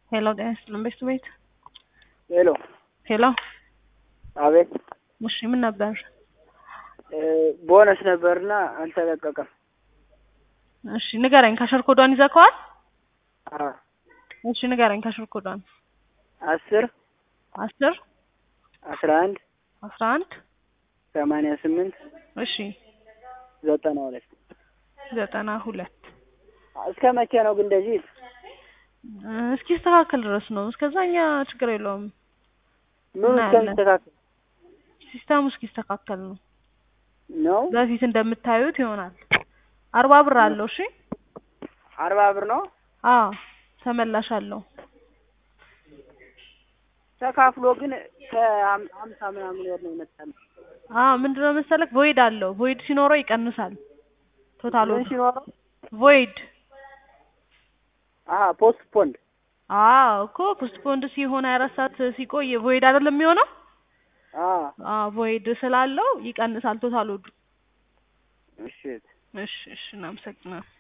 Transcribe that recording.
ሄሎ ጤና ይስጥልን ቤት ሄሎ ሄሎ አቤት። እሺ ምን ነበር? ቦነስ ነበርና አልተለቀቀም። እሺ ንገረኝ፣ ካሸር ኮዷን ይዘከዋል? አዎ። እሺ ንገረኝ ካሸር ኮዷን። 10 11 11 88 እሺ 92 92 እስከ መቼ ነው ግን እንደዚህ? እስኪ ስተካከል ድረስ ነው። እስከዛኛ ችግር የለውም። ምን እስከሚስተካከል? ሲስተሙ እስኪስተካከል ነው። በፊት እንደምታዩት ይሆናል። 40 ብር አለው። እሺ 40 ብር ነው? አዎ ተመላሽ አለው። ተካፍሎ ግን ከ50 ምናምን ወር ነው የመጣው። ምንድነው መሰለክ ቮይድ አለው። ቮይድ ሲኖረው ይቀንሳል። ቶታሉ ሲኖረው ቮይድ ፖስትፖንድ እኮ ፖስትፖንድ ሲሆን 24 ሰዓት ሲቆይ ቮይድ አይደለም የሚሆነው? ቮይድ ስላለው ይቀንሳል ቶታሉ። እሺ እናመሰግናለን።